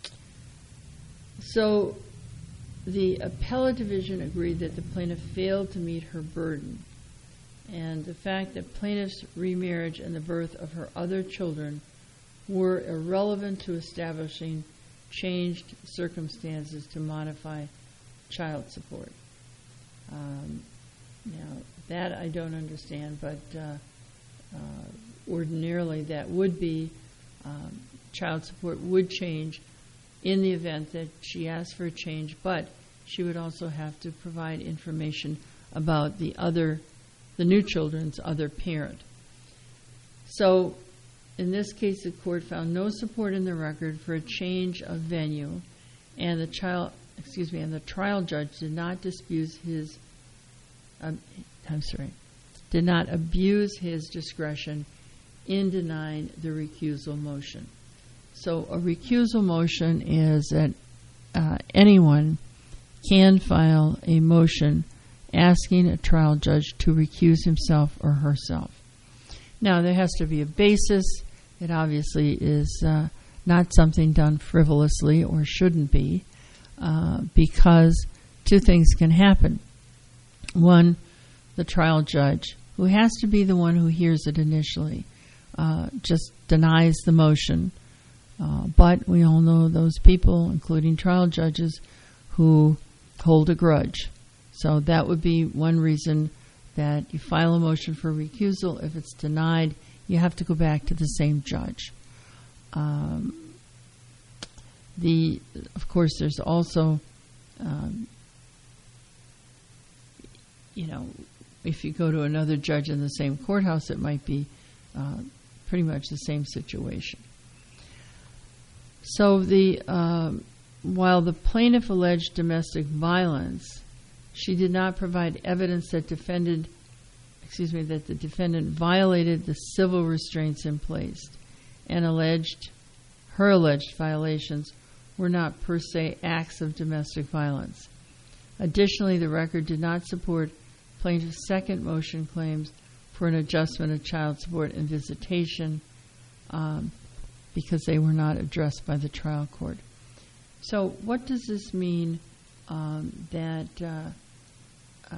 So the appellate division agreed that the plaintiff failed to meet her burden, and the fact that plaintiff's remarriage and the birth of her other children were irrelevant to establishing changed circumstances to modify child support. Um, now, that I don't understand, but uh, uh, ordinarily that would be, um, child support would change in the event that she asked for a change, but she would also have to provide information about the other, the new children's other parent. So, in this case, the court found no support in the record for a change of venue, and the child excuse me, and the trial judge did not dispute his, um, I'm sorry, did not abuse his discretion in denying the recusal motion. So a recusal motion is that uh, anyone can file a motion asking a trial judge to recuse himself or herself. Now, there has to be a basis. It obviously is uh, not something done frivolously or shouldn't be, uh, because two things can happen. One, the trial judge, who has to be the one who hears it initially, uh, just denies the motion. Uh, but we all know those people, including trial judges, who hold a grudge. So that would be one reason that you file a motion for recusal. If it's denied, you have to go back to the same judge. Um, the, of course, there's also, um, you know, if you go to another judge in the same courthouse, it might be uh, pretty much the same situation. So the uh, while the plaintiff alleged domestic violence, she did not provide evidence that defended, excuse me, that the defendant violated the civil restraints in place, and alleged her alleged violations were not per se acts of domestic violence. Additionally, the record did not support plaintiff's second motion claims for an adjustment of child support and visitation um, because they were not addressed by the trial court. So what does this mean um, that uh, uh,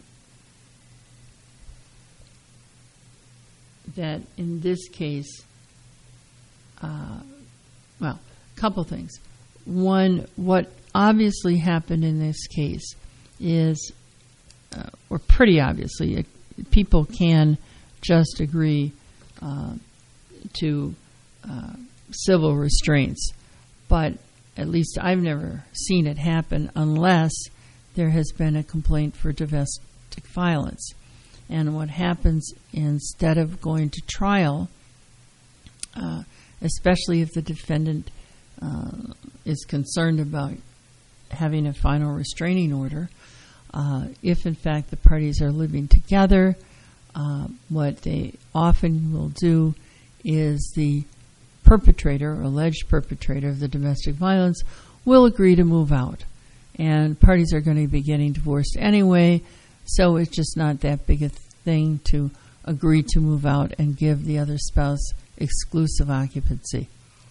that in this case, uh, well, a couple things. One, what obviously happened in this case is, uh, or pretty obviously, it, people can just agree uh, to uh, civil restraints, but at least I've never seen it happen unless there has been a complaint for domestic violence. And what happens, instead of going to trial, uh, especially if the defendant uh, is concerned about having a final restraining order, uh, if in fact the parties are living together, uh, what they often will do is the perpetrator, or alleged perpetrator of the domestic violence, will agree to move out. And parties are going to be getting divorced anyway, so it's just not that big a thing to agree to move out and give the other spouse exclusive occupancy.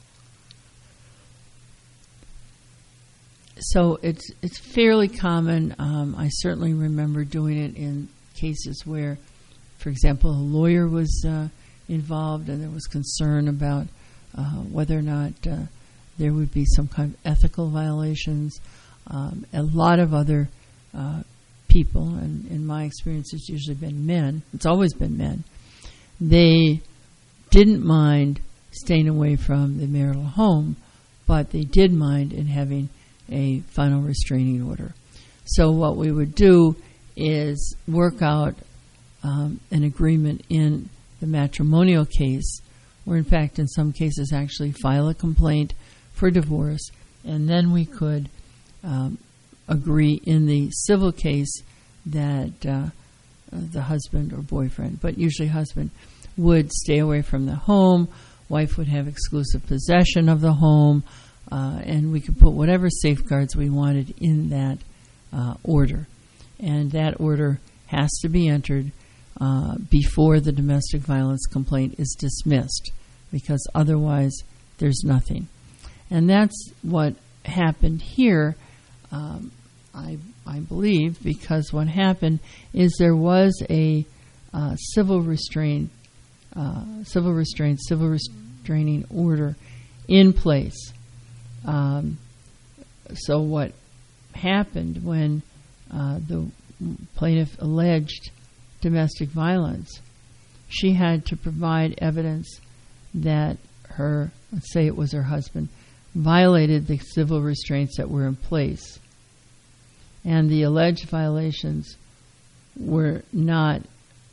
So it's it's fairly common. Um, I certainly remember doing it in cases where, for example, a lawyer was uh, involved and there was concern about uh, whether or not uh, there would be some kind of ethical violations. Um, a lot of other uh, people, and in my experience it's usually been men, it's always been men, they didn't mind staying away from the marital home, but they did mind in having a final restraining order. So what we would do is work out um, an agreement in the matrimonial case, or in fact in some cases actually file a complaint for divorce, and then we could um, agree in the civil case that uh, the husband or boyfriend, but usually husband, would stay away from the home, wife would have exclusive possession of the home, uh, and we could put whatever safeguards we wanted in that uh, order. And that order has to be entered uh, before the domestic violence complaint is dismissed, because otherwise there's nothing. And that's what happened here, um, I, I believe, because what happened is there was a uh, civil restraint, uh, civil restraint, civil restraining order in place. Um, so what happened when uh, the plaintiff alleged domestic violence, she had to provide evidence that her, let's say it was her husband, violated the civil restraints that were in place. And the alleged violations were not,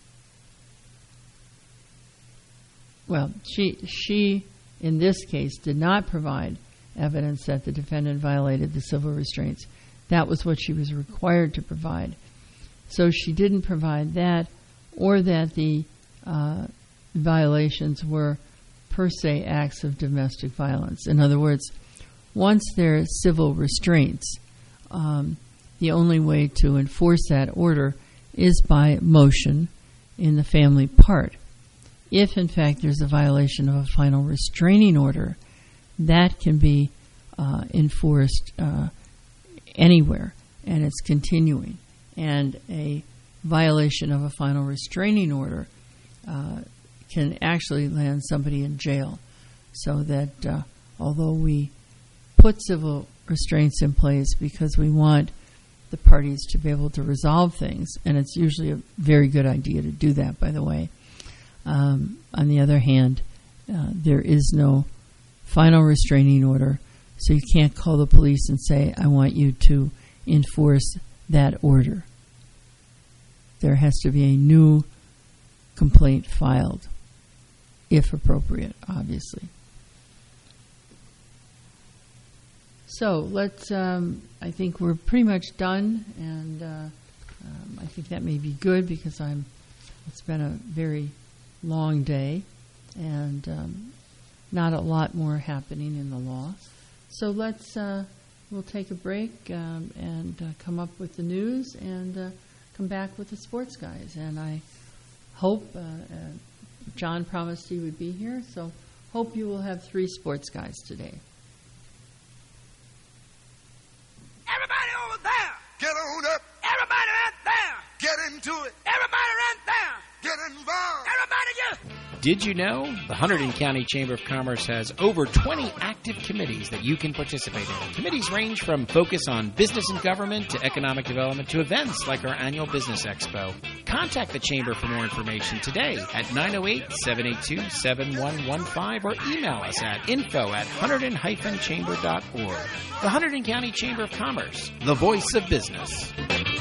well, she, she in this case did not provide evidence that the defendant violated the civil restraints. That was what she was required to provide. So she didn't provide that, or that the uh, violations were per se acts of domestic violence. In other words, once there are civil restraints, um, the only way to enforce that order is by motion in the family part. If, in fact, there's a violation of a final restraining order, that can be uh, enforced uh, anywhere, and it's continuing. And a violation of a final restraining order uh, can actually land somebody in jail. So that uh, although we put civil restraints in place because we want the parties to be able to resolve things, and it's usually a very good idea to do that, by the way. Um, on the other hand, uh, there is no final restraining order, so you can't call the police and say, I want you to enforce that order. There has to be a new complaint filed, if appropriate, obviously. So let's, um, I think we're pretty much done, and uh, um, I think that may be good because I'm, it's been a very long day, and um, not a lot more happening in the law. So let's, uh, we'll take a break um, and uh, come up with the news and uh, come back with the sports guys. And I hope, uh, uh, John promised he would be here, so hope you will have three sports guys today. Everybody over there, get on up. Everybody right there, get into it. Everybody right there, get involved. Everybody just... Did you know the Hunterdon County Chamber of Commerce has over twenty active committees that you can participate in? Committees range from focus on business and government to economic development to events like our annual Business Expo. Contact the Chamber for more information today at nine oh eight, seven eight two, seven one one five or email us at info at hunterdon dash chamber dot org. The Hunterdon County Chamber of Commerce, the voice of business.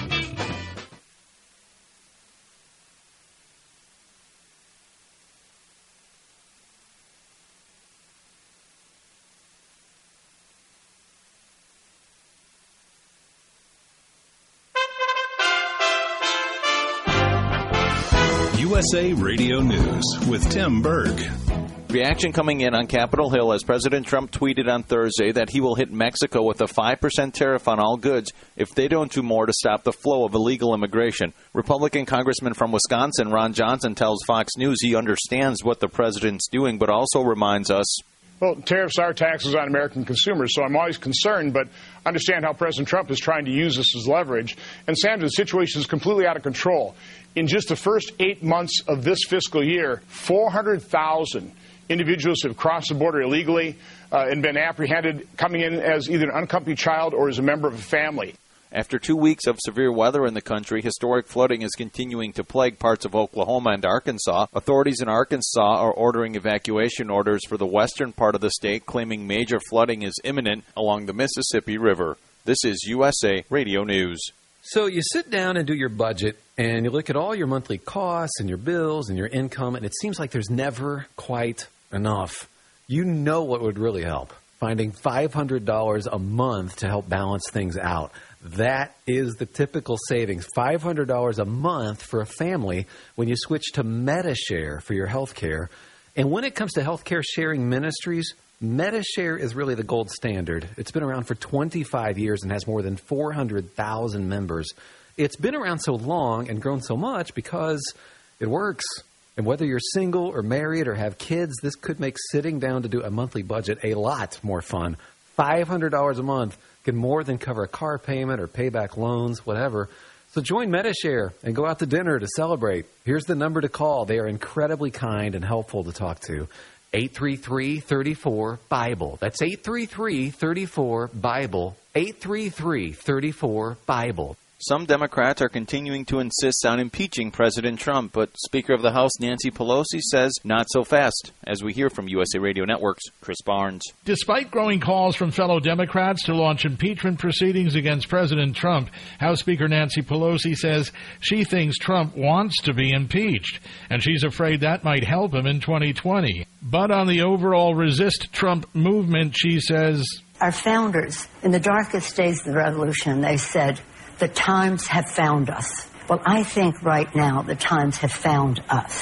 U S A Radio News with Tim Berg. Reaction coming in on Capitol Hill as President Trump tweeted on Thursday that he will hit Mexico with a five percent tariff on all goods if they don't do more to stop the flow of illegal immigration. Republican Congressman from Wisconsin, Ron Johnson, tells Fox News he understands what the president's doing, but also reminds us, well, tariffs are taxes on American consumers, so I'm always concerned, but understand how President Trump is trying to use this as leverage. And, Sandra, the situation is completely out of control. In just the first eight months of this fiscal year, four hundred thousand individuals have crossed the border illegally uh, and been apprehended coming in as either an unaccompanied child or as a member of a family. After two weeks of severe weather in the country, historic flooding is continuing to plague parts of Oklahoma and Arkansas. Authorities in Arkansas are ordering evacuation orders for the western part of the state, claiming major flooding is imminent along the Mississippi River. This is U S A Radio News. So you sit down and do your budget, and you look at all your monthly costs and your bills and your income, and it seems like there's never quite enough. You know what would really help? Finding five hundred dollars a month to help balance things out. That is the typical savings, five hundred dollars a month for a family when you switch to Medi-Share for your health care. And when it comes to healthcare sharing ministries, Medi-Share is really the gold standard. It's been around for twenty-five years and has more than four hundred thousand members. It's been around so long and grown so much because it works. And whether you're single or married or have kids, this could make sitting down to do a monthly budget a lot more fun. five hundred dollars a month can more than cover a car payment or pay back loans, whatever. So join Medi-Share and go out to dinner to celebrate. Here's the number to call. They are incredibly kind and helpful to talk to. eight three three, three four, BIBLE. That's eight three three, three four, BIBLE. eight three three, three four, BIBLE. Some Democrats are continuing to insist on impeaching President Trump, but Speaker of the House Nancy Pelosi says not so fast, as we hear from U S A Radio Network's Chris Barnes. Despite growing calls from fellow Democrats to launch impeachment proceedings against President Trump, House Speaker Nancy Pelosi says she thinks Trump wants to be impeached, and she's afraid that might help him in twenty twenty. But on the overall Resist Trump movement, she says, our founders, in the darkest days of the revolution, they said, the times have found us. Well, I think right now the times have found us.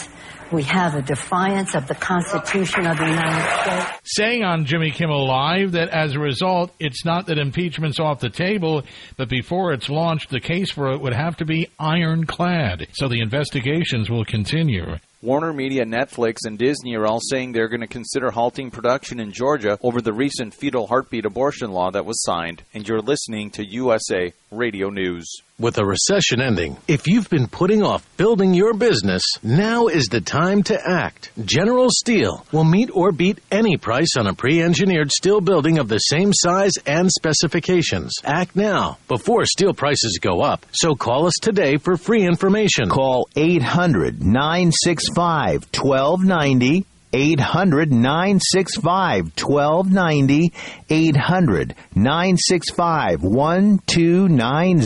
We have a defiance of the Constitution of the United States. Saying on Jimmy Kimmel Live that as a result, it's not that impeachment's off the table, but before it's launched, the case for it would have to be ironclad. So the investigations will continue. Warner Media, Netflix, and Disney are all saying they're going to consider halting production in Georgia over the recent fetal heartbeat abortion law that was signed. And you're listening to U S A Radio News. With a recession ending, if you've been putting off building your business, now is the time to act. General Steel will meet or beat any price on a pre-engineered steel building of the same size and specifications. Act now before steel prices go up. So call us today for free information. Call eight hundred, nine six five, one two nine zero. eight hundred, nine six five, one two nine zero. eight hundred, nine six five, one two nine zero.